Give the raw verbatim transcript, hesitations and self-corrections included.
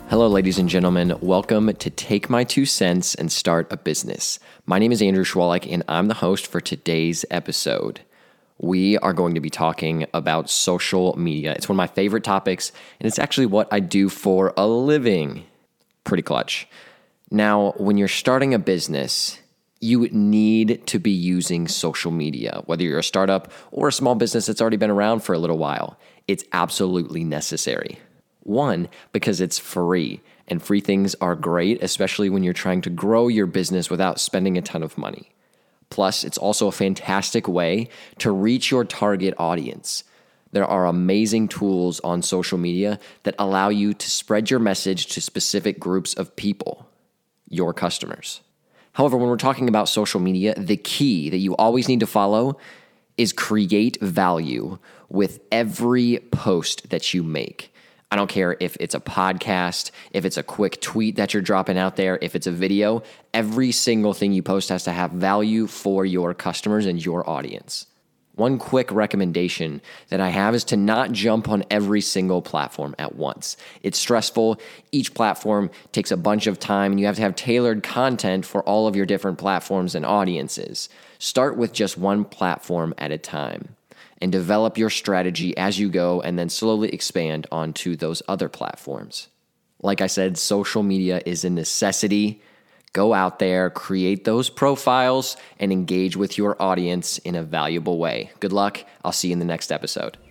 Hello, ladies and gentlemen. Welcome to Take My Two Cents and Start a Business. My name is Andrew Schwalek, and I'm the host for today's episode. We are going to be talking about social media. It's one of my favorite topics, and it's actually what I do for a living. Pretty clutch. Now, when you're starting a business, you need to be using social media, whether you're a startup or a small business that's already been around for a little while. It's absolutely necessary. One, because it's free, and free things are great, especially when you're trying to grow your business without spending a ton of money. Plus, it's also a fantastic way to reach your target audience. There are amazing tools on social media that allow you to spread your message to specific groups of people, your customers. However, when we're talking about social media, the key that you always need to follow is create value with every post that you make. I don't care if it's a podcast, if it's a quick tweet that you're dropping out there, if it's a video, every single thing you post has to have value for your customers and your audience. One quick recommendation that I have is to not jump on every single platform at once. It's stressful. Each platform takes a bunch of time, and you have to have tailored content for all of your different platforms and audiences. Start with just one platform at a time and develop your strategy as you go, and then slowly expand onto those other platforms. Like I said, social media is a necessity. Go out there, create those profiles, and engage with your audience in a valuable way. Good luck. I'll see you in the next episode.